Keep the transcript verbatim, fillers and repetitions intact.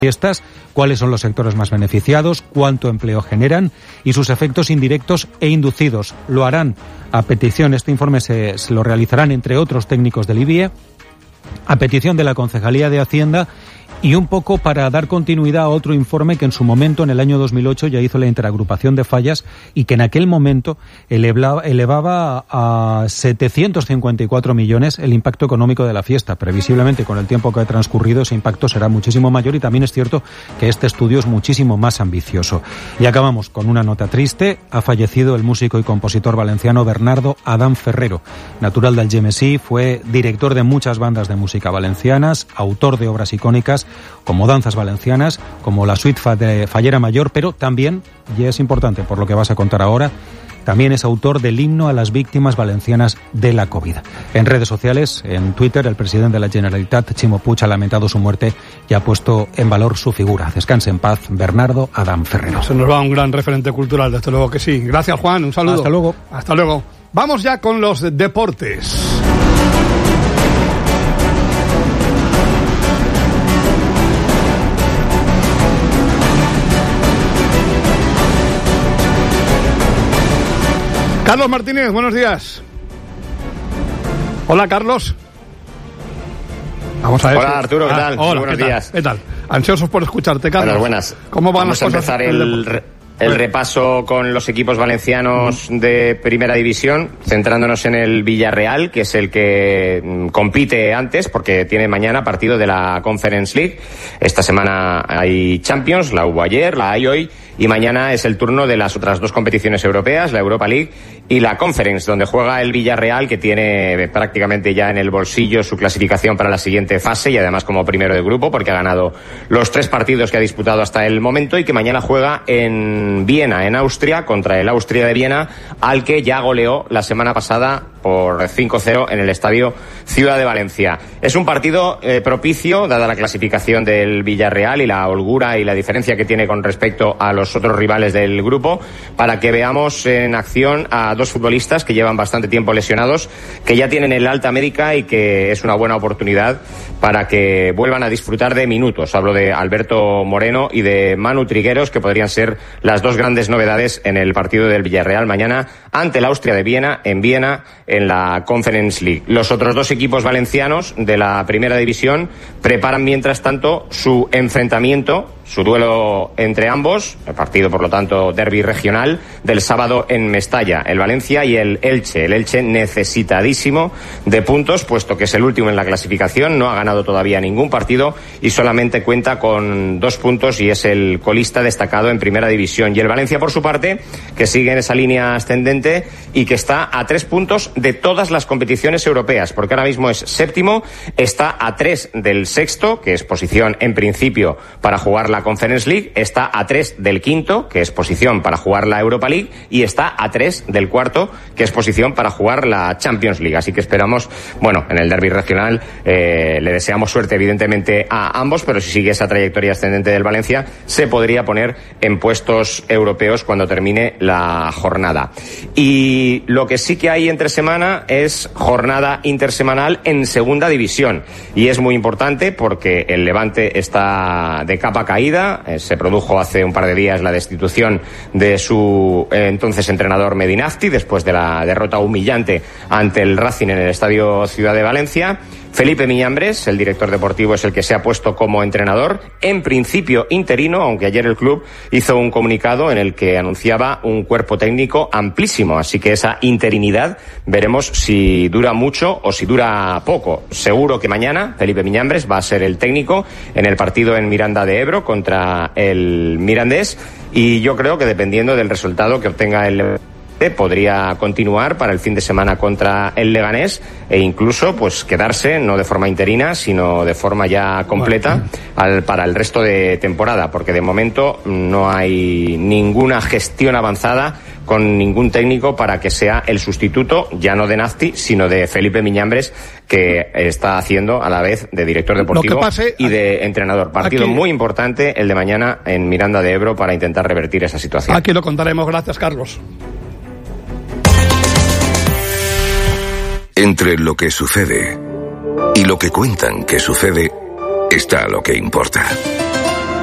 fiestas, cuáles son los sectores más beneficiados, cuánto empleo generan y sus efectos indirectos e inducidos. Lo harán a petición, este informe se, se lo realizarán entre otros técnicos del I B I E, a petición de la Concejalía de Hacienda y un poco para dar continuidad a otro informe que en su momento, en el año dos mil ocho, ya hizo la interagrupación de fallas y que en aquel momento elevaba, elevaba a setecientos cincuenta y cuatro millones el impacto económico de la fiesta. Previsiblemente, con el tiempo que ha transcurrido, ese impacto será muchísimo mayor y también es cierto que este estudio es muchísimo más ambicioso. Y acabamos con una nota triste. Ha fallecido el músico y compositor valenciano Bernardo Adán Ferrero. Natural del Algemesí, fue director de muchas bandas de música valencianas, autor de obras icónicas como Danzas Valencianas, como la suite de Fallera Mayor, pero también, y es importante por lo que vas a contar ahora, también es autor del himno a las víctimas valencianas de la COVID. En redes sociales, en Twitter, el presidente de la Generalitat, Ximo Puig, ha lamentado su muerte y ha puesto en valor su figura. Descanse en paz, Bernardo Adán Ferrero. Se nos va un gran referente cultural, desde luego que sí. Gracias, Juan, un saludo. Hasta luego. Hasta luego. Vamos ya con los deportes. Carlos Martínez, buenos días. Hola, Carlos. Vamos a ver. Hola, Arturo, ¿qué tal? Ah, hola, buenos ¿qué días. Tal? ¿Qué tal? Ansiosos por escucharte, Carlos. Buenas, buenas. ¿Cómo van Vamos las a cosas? empezar el, el repaso con los equipos valencianos de Primera División, centrándonos en el Villarreal, que es el que compite antes, porque tiene mañana partido de la Conference League. Esta semana hay Champions, la hubo ayer, la hay hoy, y mañana es el turno de las otras dos competiciones europeas, la Europa League y la Conference, donde juega el Villarreal, que tiene prácticamente ya en el bolsillo su clasificación para la siguiente fase y además como primero de grupo, porque ha ganado los tres partidos que ha disputado hasta el momento, y que mañana juega en Viena, en Austria, contra el Austria de Viena, al que ya goleó la semana pasada por cinco cero en el estadio Ciudad de Valencia. Es un partido eh, propicio, dada la clasificación del Villarreal y la holgura y la diferencia que tiene con respecto a los otros rivales del grupo, para que veamos en acción a dos futbolistas que llevan bastante tiempo lesionados, que ya tienen el alta médica y que es una buena oportunidad para que vuelvan a disfrutar de minutos. Hablo de Alberto Moreno y de Manu Trigueros, que podrían ser las dos grandes novedades en el partido del Villarreal mañana ante el Austria de Viena, en Viena, en la Conference League. Los otros dos equipos valencianos de la Primera División preparan mientras tanto su enfrentamiento, su duelo entre ambos, el partido por lo tanto derbi regional del sábado en Mestalla, el Valencia y el Elche. El Elche necesitadísimo de puntos, puesto que es el último en la clasificación, no ha ganado todavía ningún partido y solamente cuenta con dos puntos y es el colista destacado en Primera División. Y el Valencia, por su parte, que sigue en esa línea ascendente y que está a tres puntos de todas las competiciones europeas, porque ahora mismo es séptimo, está a tres del sexto, que es posición en principio para jugar la Conference League, está a tres del quinto, que es posición para jugar la Europa League, y está a tres del cuarto, que es posición para jugar la Champions League. Así que esperamos, bueno, en el derbi regional eh, le deseamos suerte evidentemente a ambos, pero si sigue esa trayectoria ascendente del Valencia, se podría poner en puestos europeos cuando termine la jornada. Y lo que sí que hay entre semana es jornada intersemanal en Segunda División, y es muy importante porque el Levante está de capa caída. Eh, se produjo hace un par de días la destitución de su eh, entonces entrenador Medinafti, después de la derrota humillante ante el Racing en el Estadio Ciudad de Valencia. Felipe Miñambres, el director deportivo, es el que se ha puesto como entrenador, en principio interino, aunque ayer el club hizo un comunicado en el que anunciaba un cuerpo técnico amplísimo, así que esa interinidad veremos si dura mucho o si dura poco. Seguro que mañana Felipe Miñambres va a ser el técnico en el partido en Miranda de Ebro contra el Mirandés, y yo creo que dependiendo del resultado que obtenga el podría continuar para el fin de semana contra el Leganés e incluso pues quedarse no de forma interina sino de forma ya completa al, para el resto de temporada, porque de momento no hay ninguna gestión avanzada con ningún técnico para que sea el sustituto, ya no de Nafti, sino de Felipe Miñambres, que está haciendo a la vez de director deportivo pase, y de entrenador. Partido aquí, muy importante el de mañana en Miranda de Ebro para intentar revertir esa situación. Aquí lo contaremos. Gracias, Carlos. Entre lo que sucede y lo que cuentan que sucede está lo que importa.